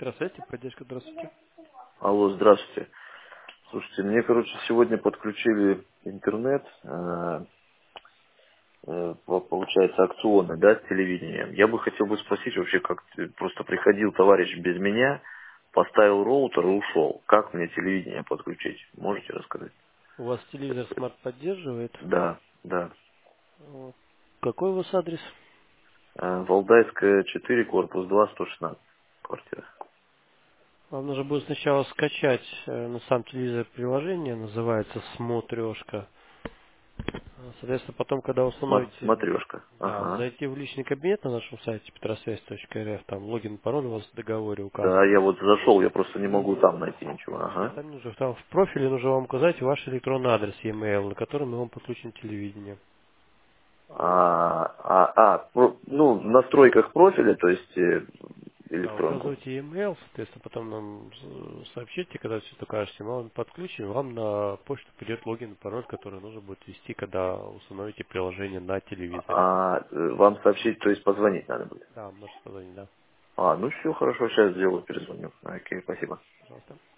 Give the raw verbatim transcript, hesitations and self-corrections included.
Здравствуйте, поддержка, здравствуйте. Алло, здравствуйте. Слушайте, мне, короче, сегодня подключили интернет, э, э, по- получается, акционный, да, с телевидением. Я бы хотел бы спросить вообще, как ты- просто приходил товарищ без меня, поставил роутер и ушел. Как мне телевидение подключить? Можете рассказать? У вас телевизор смарт поддерживает? Да, да. Вот. Какой у вас адрес? Э, Валдайская, четыре, корпус два, сто шестнадцать, квартира. Вам нужно будет сначала скачать э, на сам телевизор приложение, называется «Смотрешка». А, Соответственно, потом, когда установите, Смотрешка. да, Ага. зайти в личный кабинет на нашем сайте петросвязь точка эр эф, там логин, пароль у вас в договоре Да, указан. я вот зашел, я просто не могу И там найти ничего. нет, Ага. там не нужно. Там в профиле нужно вам указать ваш электронный адрес e-mail, на который мы вам подключим телевидение. А, а, а, про- ну, в настройках профиля, то есть э, Да, электронку. указывайте e-mail, соответственно, потом нам э, сообщите, когда все это окажете, мы вам подключим, вам на почту придет логин и пароль, который нужно будет ввести, когда установите приложение на телевизоре. А э, вам сообщить, то есть позвонить надо будет. Да, можете позвонить, да. А, ну все, хорошо, сейчас сделаю, перезвоню. Окей, спасибо. Пожалуйста.